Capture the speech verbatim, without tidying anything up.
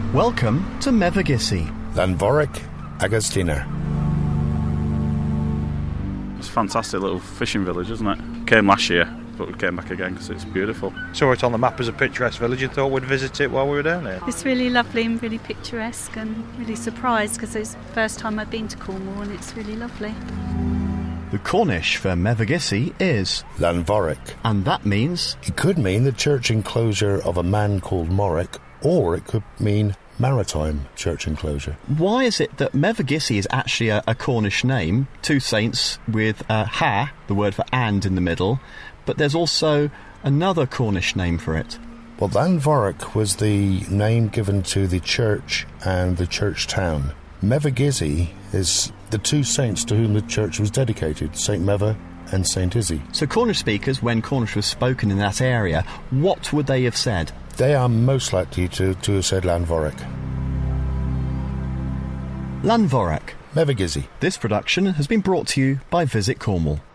Welcome to Mevagissey. Llanvorich Agostina. It's a fantastic little fishing village, isn't it? Came last year, but we came back again because it's beautiful. Saw it on the map as a picturesque village and thought we'd visit it while we were down here. It's really lovely and really picturesque, and really surprised because it's the first time I've been to Cornwall and it's really lovely. The Cornish for Mevagissey is Llanvorich. and that means It could mean the church enclosure of a man called Morrick, or it could mean maritime church enclosure. why is it that Mevagissey is actually a, a Cornish name? Two saints with uh, ha, the word for and in the middle, but there's also another Cornish name for it. Well, Llanvorich was the name given to the church and the church town. Mevagissey is the two saints to whom the church was dedicated, Saint Meva and Saint Izzy. So Cornish speakers, when Cornish was spoken in that area, what would they have said? They are most likely to, to have said Llanvorich. Llanvorich. Mevagissey. This production has been brought to you by Visit Cornwall.